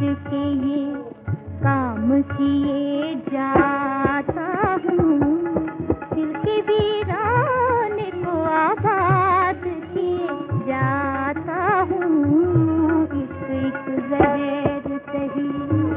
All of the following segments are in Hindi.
के ये काम किए जाता हूँ, दिल के वीराने को आबाद किए जाता हूँ। एक जहर सही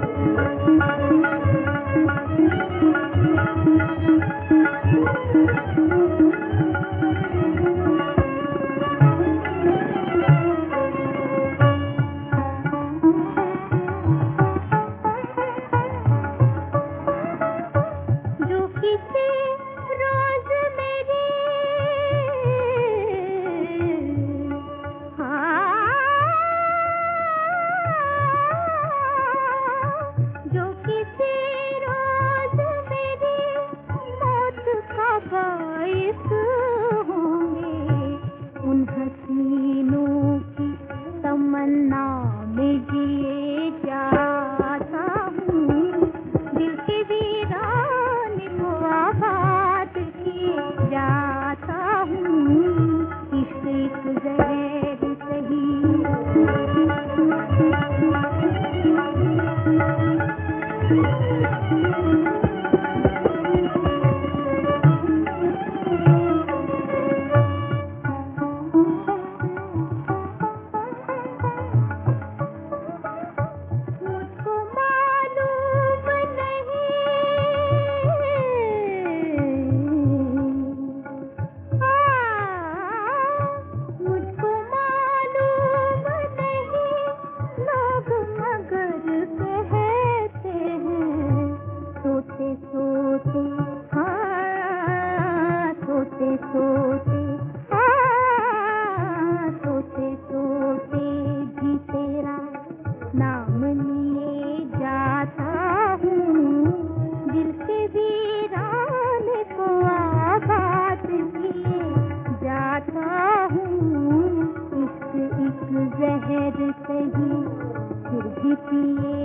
हसीनों की तमन्ना में जिए जाता हूँ, दिल के वीराने को आबाद किए जाता हूँ। इश्क एक जहर सही सोते भी तेरा नाम लिए जाता हूँ, दिल के वीराने को आबाद किए जाता हूँ। इश्क एक जहर सही फिर भी पिए